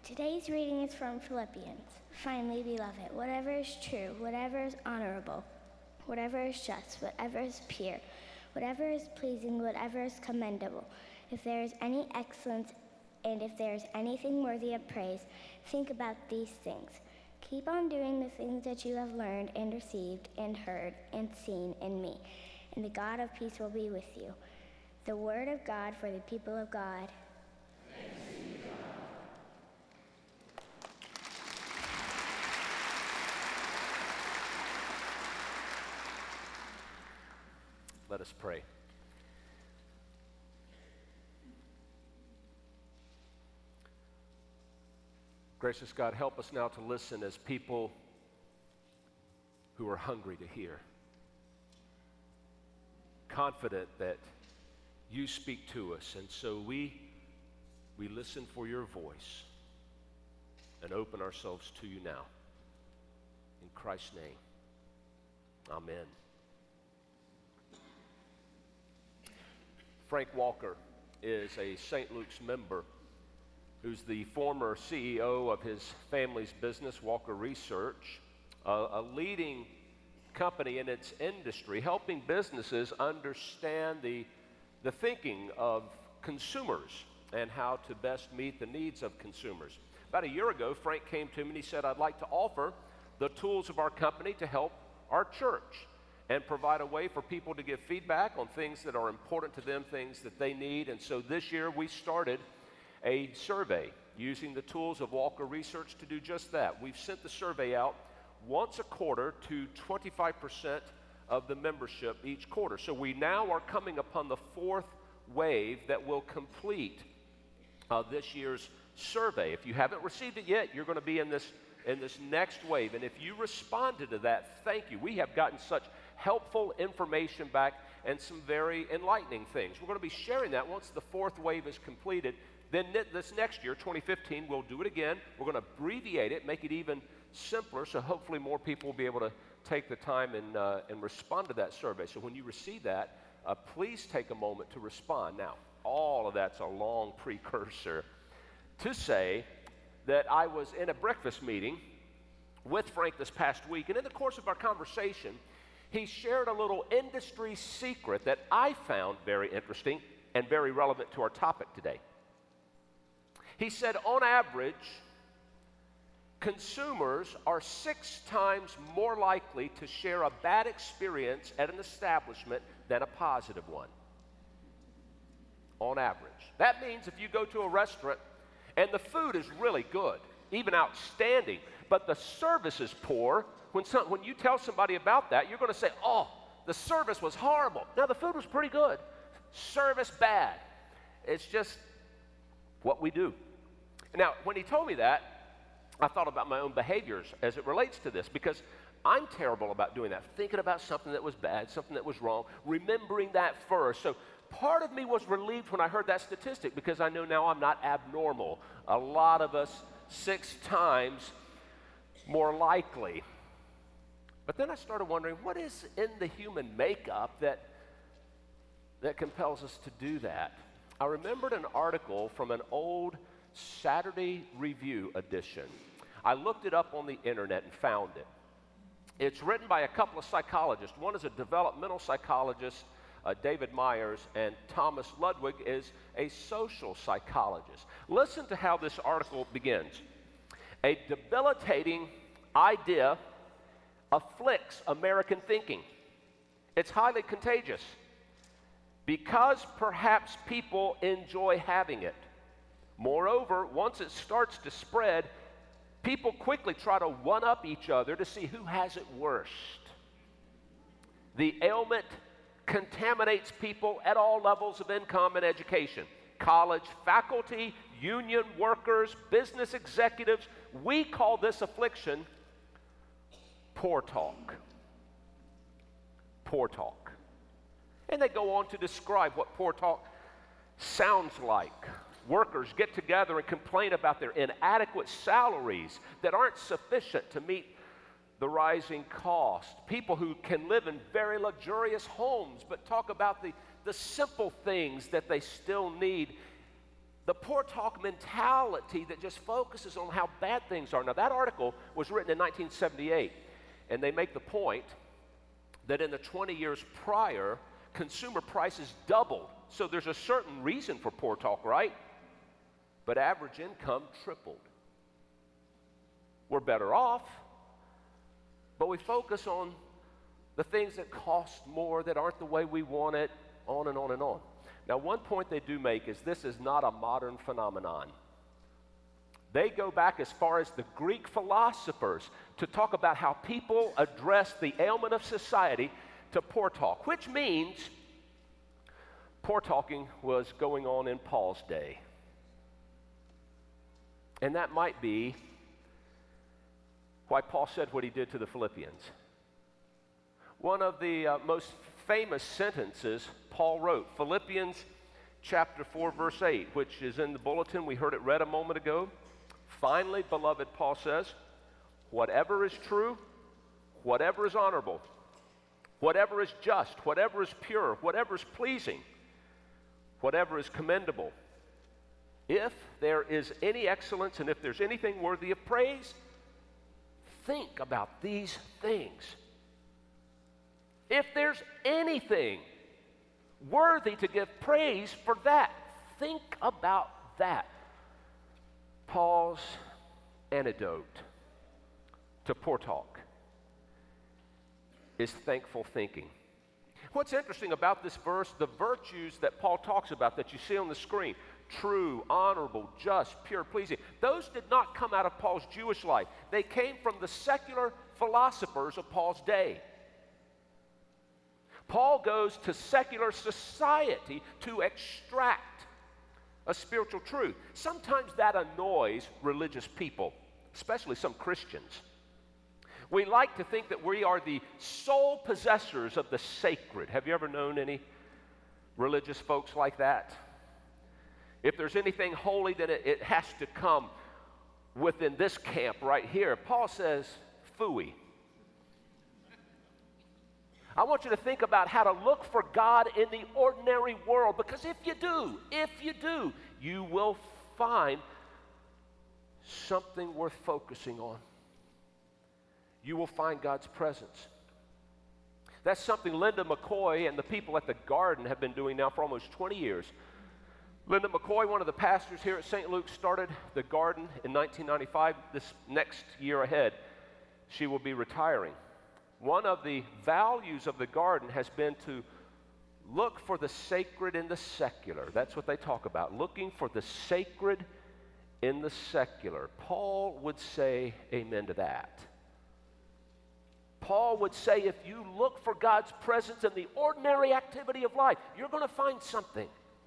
Today's reading is from Philippians. Finally, beloved, whatever is true, whatever is honorable, whatever is just, whatever is pure, whatever is pleasing, whatever is commendable, if there is any excellence and if there is anything worthy of praise, think about these things. Keep on doing the things that you have learned and received and heard and seen in me, and the God of peace will be with you. The word of God for the people of God. Let us pray. Gracious God, help us now to listen as people who are hungry to hear, confident that you speak to us, and so we listen for your voice and open ourselves to you now. In Christ's name, amen. Frank Walker is a St. Luke's member who's the former CEO of his family's business, Walker Research, a leading company in its industry, helping businesses understand the thinking of consumers and how to best meet the needs of consumers. About a year ago, Frank came to me and he said, I'd like to offer the tools of our company to help our church and provide a way for people to give feedback on things that are important to them, things that they need. And so this year we started a survey using the tools of Walker Research to do just that. We've sent the survey out once a quarter to 25% of the membership each quarter. So we now are coming upon the fourth wave that will complete this year's survey. If you haven't received it yet, you're going to be in this next wave. And if you responded to that, thank you. We have gotten such helpful information back and some very enlightening things. We're going to be sharing that once the fourth wave is completed. Then this next year, 2015, we'll do it again. We're going to abbreviate it, make it even simpler, so hopefully more people will be able to take the time and respond to that survey. So when you receive that, please take a moment to respond. Now, all of that's a long precursor to say that I was in a breakfast meeting with Frank this past week, and in the course of our conversation, he shared a little industry secret that I found very interesting and very relevant to our topic today. He said, on average, consumers are 6 times more likely to share a bad experience at an establishment than a positive one. On average. That means if you go to a restaurant and the food is really good, even outstanding, but the service is poor, when you tell somebody about that, you're going to say, oh, the service was horrible. Now, the food was pretty good. Service bad. It's just what we do. Now, when he told me that, I thought about my own behaviors as it relates to this, because I'm terrible about doing that, thinking about something that was bad, something that was wrong, remembering that first. So part of me was relieved when I heard that statistic, because I know now I'm not abnormal. A lot of us 6 times more likely. But then I started wondering, what is in the human makeup that compels us to do that? I remembered an article from an old Saturday Review edition. I looked it up on the internet and found it. It's written by a couple of psychologists. One is a developmental psychologist, David Myers, and Thomas Ludwig is a social psychologist. Listen to how this article begins. A debilitating idea afflicts American thinking. It's highly contagious because perhaps people enjoy having it. Moreover, once it starts to spread, people quickly try to one-up each other to see who has it worst. The ailment contaminates people at all levels of income and education. College faculty, union workers, business executives. We call this affliction poor talk. Poor talk. And they go on to describe what poor talk sounds like. Workers get together and complain about their inadequate salaries that aren't sufficient to meet the rising cost. People who can live in very luxurious homes but talk about the simple things that they still need The poor talk mentality that just focuses on how bad things are. Now, that article was written in 1978, and they make the point that in the 20 years prior, consumer prices doubled. So there's a certain reason for poor talk, right? But average income tripled. We're better off, but we focus on the things that cost more, that aren't the way we want it, on and on and on. Now, one point they do make is this is not a modern phenomenon. They go back as far as the Greek philosophers to talk about how people address the ailment of society to poor talk, which means poor talking was going on in Paul's day. And that might be why Paul said what he did to the Philippians. One of the most famous sentences Paul wrote, Philippians chapter 4, verse 8, which is in the bulletin. We heard it read a moment ago. Finally, beloved, Paul says, whatever is true, whatever is honorable, whatever is just, whatever is pure, whatever is pleasing, whatever is commendable, if there is any excellence and if there's anything worthy of praise, think about these things. If there's anything worthy to give praise for that, think about that. Paul's antidote to poor talk is thankful thinking. What's interesting about this verse, the virtues that Paul talks about that you see on the screen, true, honorable, just, pure, pleasing, those did not come out of Paul's Jewish life. They came from the secular philosophers of Paul's day. Paul goes to secular society to extract a spiritual truth. Sometimes that annoys religious people, especially some Christians. We like to think that we are the sole possessors of the sacred. Have you ever known any religious folks like that? If there's anything holy, then it has to come within this camp right here. Paul says, phooey. I want you to think about how to look for God in the ordinary world, because if you do, you will find something worth focusing on. You will find God's presence. That's something Linda McCoy and the people at the Garden have been doing now for almost 20 years. Linda McCoy, one of the pastors here at St. Luke, started the Garden in 1995. This next year ahead, she will be retiring. One of the values of the Garden has been to look for the sacred in the secular. That's what they talk about, looking for the sacred in the secular. Paul would say amen to that. Paul would say if you look for God's presence in the ordinary activity of life, you're going to find something.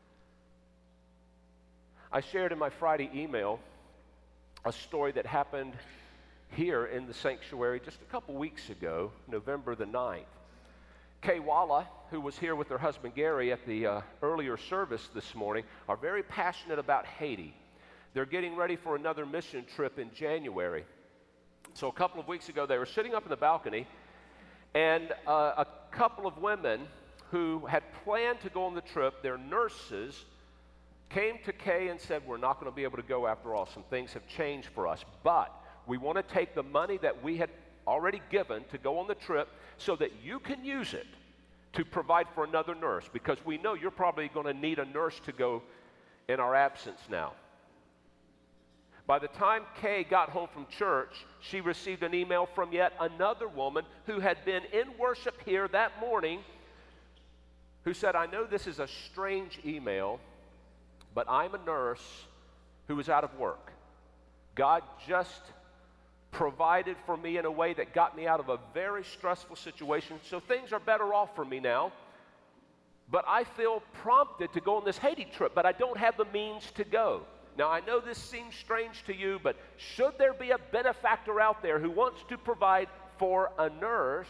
I shared in my Friday email a story that happened here in the sanctuary just a couple weeks ago, November the 9th. Kay Walla, who was here with her husband Gary at the earlier service this morning, are very passionate about Haiti. They're getting ready for another mission trip in January. So a couple of weeks ago, they were sitting up in the balcony, and a couple of women who had planned to go on the trip, their nurses, came to Kay and said, we're not going to be able to go after all. Some things have changed for us, but we want to take the money that we had already given to go on the trip so that you can use it to provide for another nurse, because we know you're probably going to need a nurse to go in our absence now. By the time Kay got home from church, she received an email from yet another woman who had been in worship here that morning, who said, I know this is a strange email, but I'm a nurse who is out of work. God just provided for me in a way that got me out of a very stressful situation, so things are better off for me now. But I feel prompted to go on this Haiti trip, but I don't have the means to go. Now, I know this seems strange to you, but should there be a benefactor out there who wants to provide for a nurse?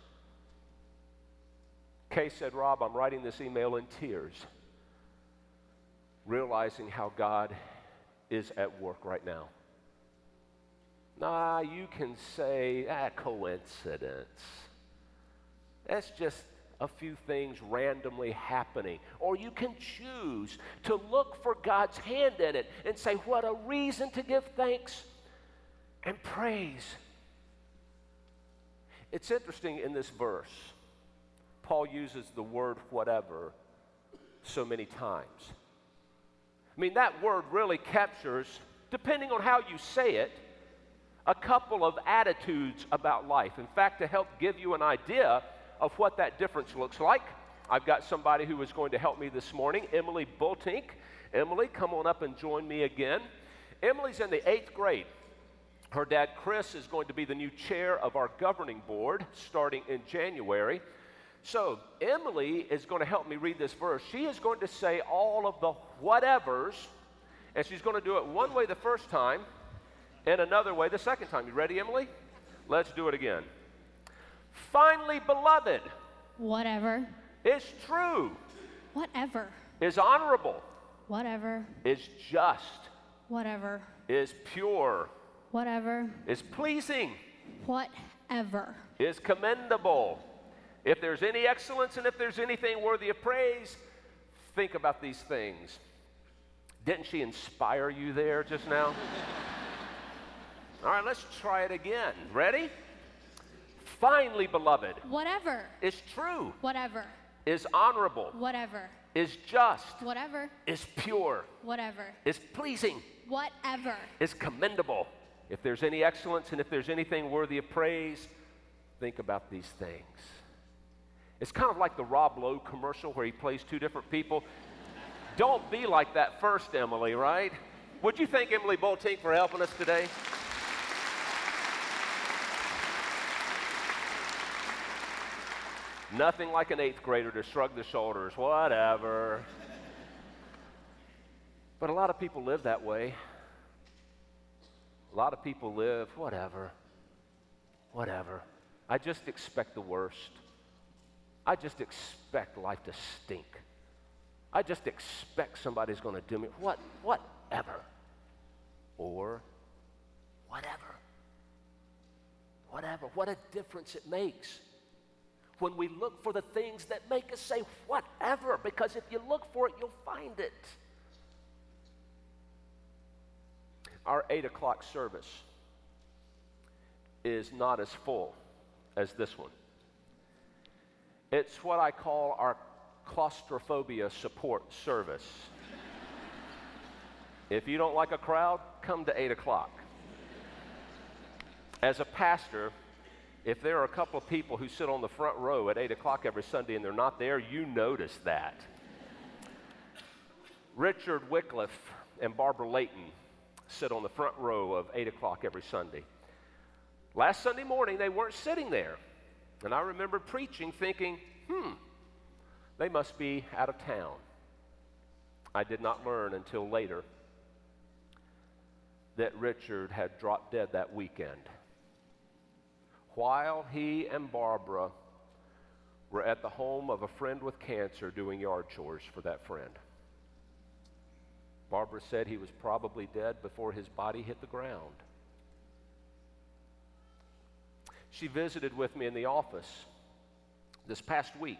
Kay said, Rob, I'm writing this email in tears, realizing how God is at work right now. You can say, coincidence. That's just a few things randomly happening. Or you can choose to look for God's hand in it and say, what a reason to give thanks and praise. It's interesting in this verse, Paul uses the word whatever so many times. I mean, that word really captures, depending on how you say it, a couple of attitudes about life. In fact, to help give you an idea of what that difference looks like, I've got somebody who is going to help me this morning, Emily Bultink. Emily, come on up and join me again. Emily's in the 8th grade. Her dad, Chris, is going to be the new chair of our governing board starting in January. So Emily is going to help me read this verse. She is going to say all of the whatevers, and she's going to do it one way the first time and another way the second time. You ready, Emily? Let's do it again. Finally, beloved. Whatever. Is true. Whatever. Is honorable. Whatever. Is just. Whatever. Is pure. Whatever. Is pleasing. Whatever. Is commendable. If there's any excellence and if there's anything worthy of praise, think about these things. Didn't she inspire you there just now? All right, let's try it again. Ready? Finally, beloved. Whatever. Is true. Whatever. Is honorable. Whatever. Is just. Whatever. Is pure. Whatever. Is pleasing. Whatever. Is commendable. If there's any excellence and if there's anything worthy of praise, think about these things. It's kind of like the Rob Lowe commercial where he plays two different people. Don't be like that first, Emily, right? Would you thank Emily Bultink for helping us today? Nothing like an 8th grader to shrug the shoulders, whatever. But a lot of people live that way. A lot of people live, whatever. I just expect the worst. I just expect life to stink. I just expect somebody's going to do me, whatever. Or whatever. What a difference it makes when we look for the things that make us say whatever, because if you look for it, you'll find it. Our 8 o'clock service is not as full as this one. It's what I call our claustrophobia support service. If you don't like a crowd, come to 8 o'clock. As a pastor, if there are a couple of people who sit on the front row at 8 o'clock every Sunday and they're not there, you notice that. Richard Wycliffe and Barbara Layton sit on the front row of 8 o'clock every Sunday. Last Sunday morning, they weren't sitting there. And I remember preaching thinking, they must be out of town. I did not learn until later that Richard had dropped dead that weekend while he and Barbara were at the home of a friend with cancer doing yard chores for that friend. Barbara said he was probably dead before his body hit the ground. She visited with me in the office this past week.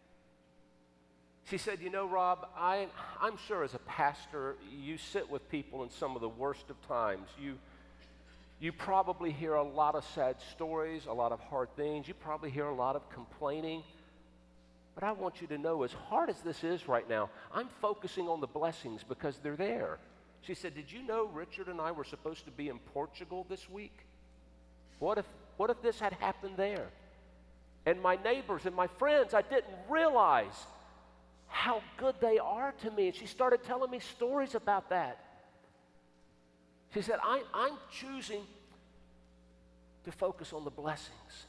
She said, you know, Rob, I'm sure as a pastor, you sit with people in some of the worst of times. You probably hear a lot of sad stories, a lot of hard things. You probably hear a lot of complaining. But I want you to know, as hard as this is right now, I'm focusing on the blessings because they're there. She said, did you know Richard and I were supposed to be in Portugal this week? What if this had happened there? And my neighbors and my friends, I didn't realize how good they are to me. And she started telling me stories about that. She said, I'm choosing to focus on the blessings.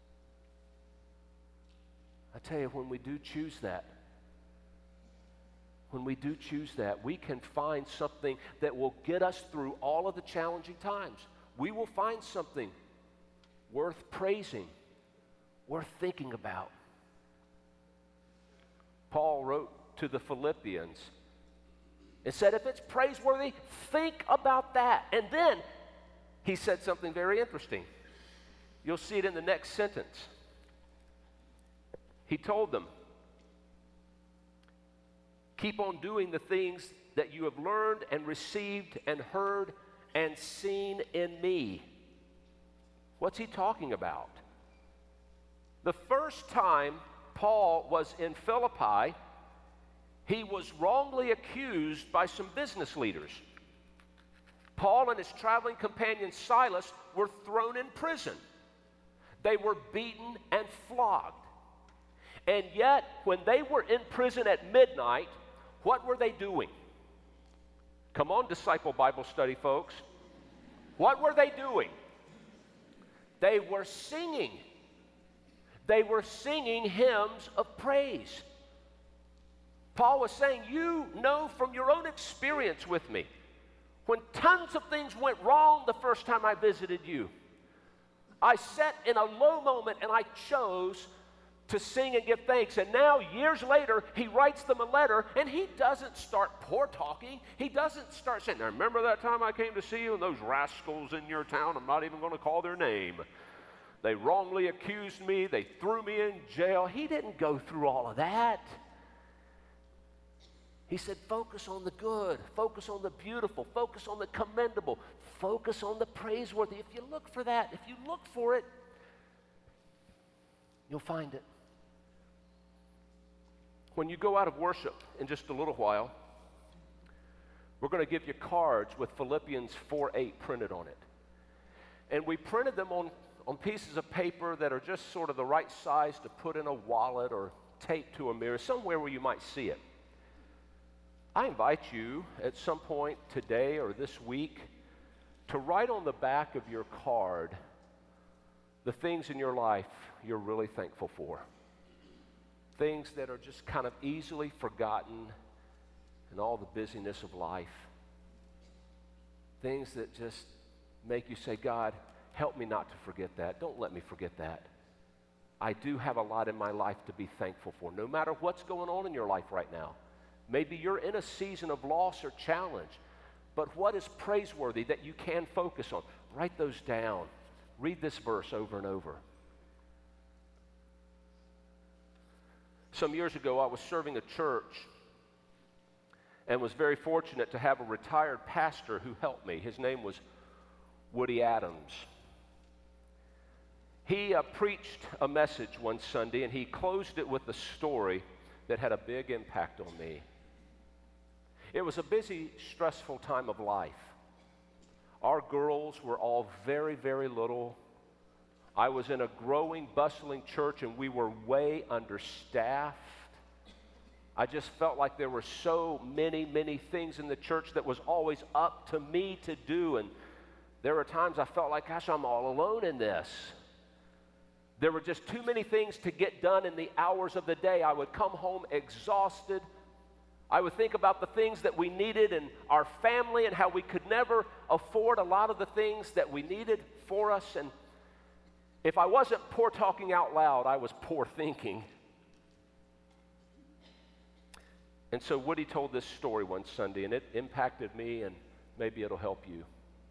I tell you, when we do choose that, we can find something that will get us through all of the challenging times. We will find something worth praising, worth thinking about. Paul wrote to the Philippians and said, if it's praiseworthy, think about that. And then he said something very interesting. You'll see it in the next sentence. He told them, keep on doing the things that you have learned and received and heard and seen in me. What's he talking about? The first time Paul was in Philippi, he was wrongly accused by some business leaders. Paul and his traveling companion Silas were thrown in prison. They were beaten and flogged. And yet, when they were in prison at midnight, what were they doing? Come on, Disciple Bible Study, folks. What were they doing? They were singing. They were singing hymns of praise. Paul was saying, you know from your own experience with me, when tons of things went wrong the first time I visited you, I sat in a low moment and I chose to sing and give thanks. And now, years later, he writes them a letter, and he doesn't start poor talking. He doesn't start saying, now, remember that time I came to see you and those rascals in your town? I'm not even going to call their name. They wrongly accused me. They threw me in jail. He didn't go through all of that. He said, focus on the good. Focus on the beautiful. Focus on the commendable. Focus on the praiseworthy. If you look for that, if you look for it, you'll find it. When you go out of worship in just a little while, we're going to give you cards with Philippians 4:8 printed on it. And we printed them on pieces of paper that are just sort of the right size to put in a wallet or tape to a mirror, somewhere where you might see it. I invite you at some point today or this week to write on the back of your card the things in your life you're really thankful for. Things that are just kind of easily forgotten in all the busyness of life. Things that just make you say, God, help me not to forget that. Don't let me forget that. I do have a lot in my life to be thankful for, no matter what's going on in your life right now. Maybe you're in a season of loss or challenge, but what is praiseworthy that you can focus on? Write those down. Read this verse over and over. Some years ago, I was serving a church and was very fortunate to have a retired pastor who helped me. His name was Woody Adams. He preached a message one Sunday, and he closed it with a story that had a big impact on me. It was a busy, stressful time of life. Our girls were all very, very little. I was in a growing, bustling church, and we were way understaffed. I just felt like there were so many, many things in the church that was always up to me to do, and there were times I felt like, gosh, I'm all alone in this. There were just too many things to get done in the hours of the day. I would come home exhausted. I would think about the things that we needed in our family and how we could never afford a lot of the things that we needed for us. And if I wasn't poor talking out loud, I was poor thinking. And so Woody told this story one Sunday, and it impacted me, and maybe it'll help you.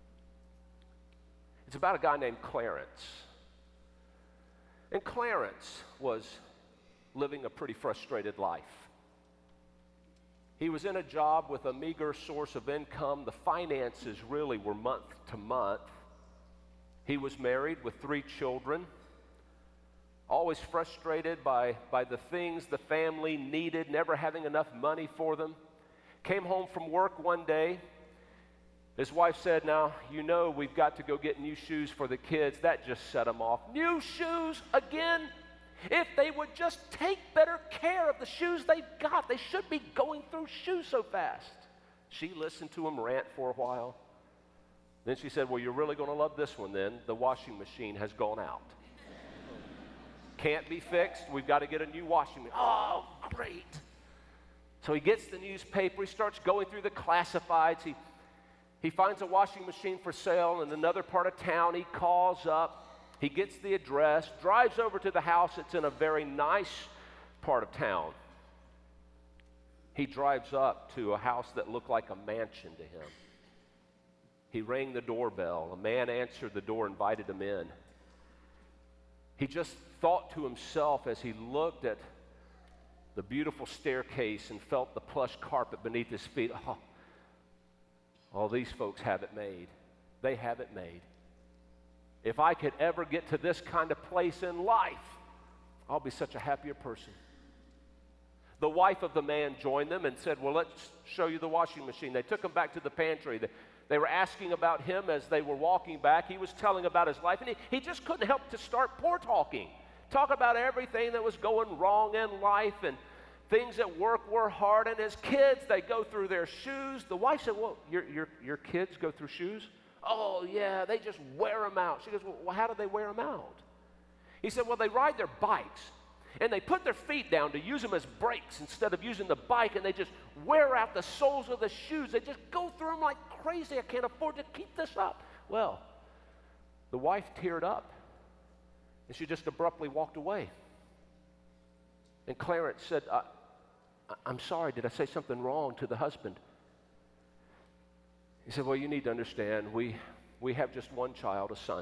It's about a guy named Clarence. And Clarence was living a pretty frustrated life. He was in a job with a meager source of income. The finances really were month to month. He was married with 3 children, always frustrated by the things the family needed, never having enough money for them. Came home from work one day. His wife said, now, you know we've got to go get new shoes for the kids. That just set him off. New shoes again? If they would just take better care of the shoes they've got, they should be going through shoes so fast. She listened to him rant for a while. Then she said, well, you're really going to love this one then. The washing machine has gone out. Can't be fixed. We've got to get a new washing machine. Oh, great. So he gets the newspaper. He starts going through the classifieds. He finds a washing machine for sale in another part of town. He calls up. He gets the address, drives over to the house. It's in a very nice part of town. He drives up to a house that looked like a mansion to him. He rang the doorbell. A man answered the door, invited him in. He just thought to himself as he looked at the beautiful staircase and felt the plush carpet beneath his feet, oh, these folks have it made. They have it made. If I could ever get to this kind of place in life, I'll be such a happier person. The wife of the man joined them and said, well, let's show you the washing machine. They took him back to the pantry. They were asking about him as they were walking back. He was telling about his life, and he just couldn't help to start poor talking. Talk about everything that was going wrong in life, and things at work were hard, and as kids, they go through their shoes. The wife said, well, your kids go through shoes? Oh, yeah, they just wear them out. She goes, well, how do they wear them out? He said, well, they ride their bikes, and they put their feet down to use them as brakes instead of using the bike, and they just wear out the soles of the shoes. They just go through them like crazy. I can't afford to keep this up. Well, the wife teared up, and she just abruptly walked away. And Clarence said, I'm sorry, did I say something wrong to the husband? He said, well, you need to understand, we have just one child, a son.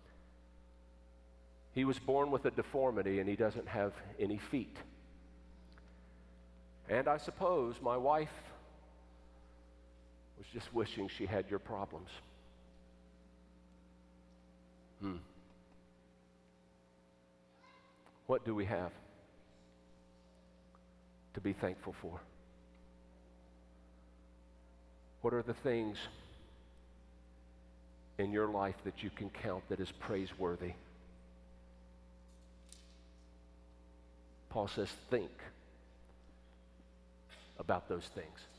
He was born with a deformity, and he doesn't have any feet. And I suppose my wife was just wishing she had your problems. What do we have to be thankful for? What are the things in your life that you can count that is praiseworthy? Paul says, think about those things.